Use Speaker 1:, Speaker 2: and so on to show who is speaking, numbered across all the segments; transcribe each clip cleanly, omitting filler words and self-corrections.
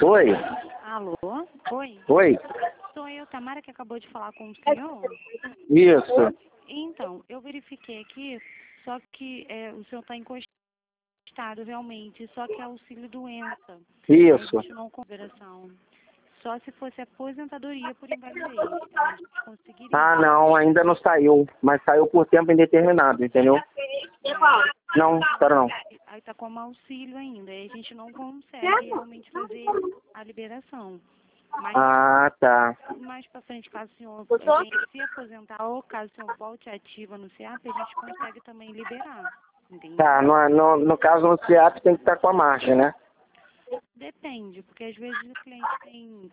Speaker 1: Oi?
Speaker 2: Alô? Oi?
Speaker 1: Oi?
Speaker 2: Sou eu, Tamara, que acabou de falar com o senhor.
Speaker 1: Isso.
Speaker 2: Então, eu verifiquei aqui, só que o senhor está encostado realmente, só que é auxílio doença.
Speaker 1: Isso.
Speaker 2: A gente não consideração. Só se fosse aposentadoria por invalidez. A gente conseguiria.
Speaker 1: Ah, não, ainda não saiu, mas saiu por tempo indeterminado, entendeu? Não, espera não.
Speaker 2: Aí está como auxílio ainda. Aí a gente não consegue realmente fazer a liberação. Mas
Speaker 1: Ah, tá.
Speaker 2: mais para frente, caso o senhor se aposentar ou caso o senhor volte ativa no CEAP, a gente consegue também liberar. Entendeu?
Speaker 1: Tá, no caso no CIAP tem que estar com a margem, né?
Speaker 2: Depende, porque às vezes o cliente tem,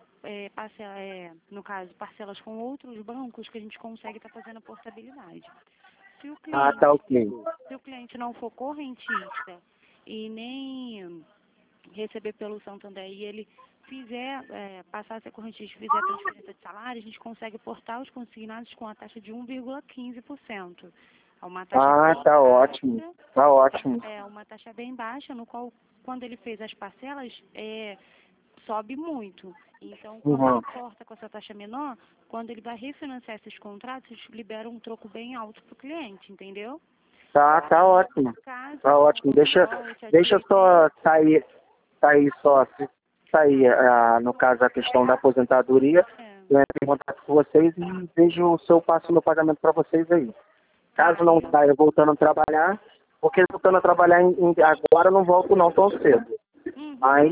Speaker 2: no caso, parcelas com outros bancos que a gente consegue estar fazendo a portabilidade. Se o
Speaker 1: Ah,
Speaker 2: cliente,
Speaker 1: tá, ok.
Speaker 2: se o cliente não for correntista e nem receber pelo Santander e ele fizer, passar a ser correntista e fizer a transferência de salário, a gente consegue portar os consignados com a taxa de 1,15%. É uma taxa
Speaker 1: Ah,
Speaker 2: bem
Speaker 1: tá
Speaker 2: baixa,
Speaker 1: ótimo. Tá ótimo.
Speaker 2: é uma taxa bem baixa, no qual, quando ele fez as parcelas, sobe muito. Então, quando
Speaker 1: Uhum.
Speaker 2: ele corta com essa taxa menor, quando ele vai refinanciar esses contratos, libera um troco bem alto para o cliente, entendeu?
Speaker 1: Tá ótimo.
Speaker 2: Caso
Speaker 1: Tá ótimo.
Speaker 2: volte a
Speaker 1: Deixa só sair só, se sair, no caso, a questão da aposentadoria, eu entro em contato com vocês e vejo se eu passo meu pagamento para vocês aí. Caso não saia voltando a trabalhar, porque voltando a trabalhar agora eu não volto não tão cedo. Mas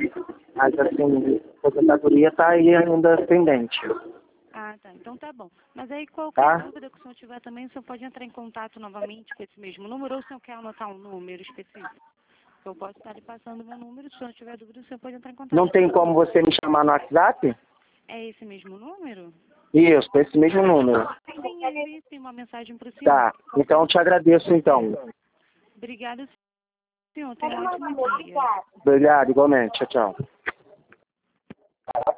Speaker 1: assim, a aposentadoria está aí ainda pendente.
Speaker 2: Ah, tá. Então tá bom. Mas aí qualquer
Speaker 1: Tá?
Speaker 2: dúvida que o senhor tiver também, o senhor pode entrar em contato novamente com esse mesmo número, ou o senhor quer anotar um número específico? Eu posso estar lhe passando o meu número, se o senhor tiver dúvida, o senhor pode entrar em contato.
Speaker 1: Não tem como você me chamar no WhatsApp?
Speaker 2: É esse mesmo número?
Speaker 1: Isso, esse mesmo número.
Speaker 2: Sim, existe uma mensagem para o senhor.
Speaker 1: Tá, então eu te agradeço então.
Speaker 2: Obrigada, senhor. Tenha um ótimo dia.
Speaker 1: Obrigado, igualmente. Tchau, tchau.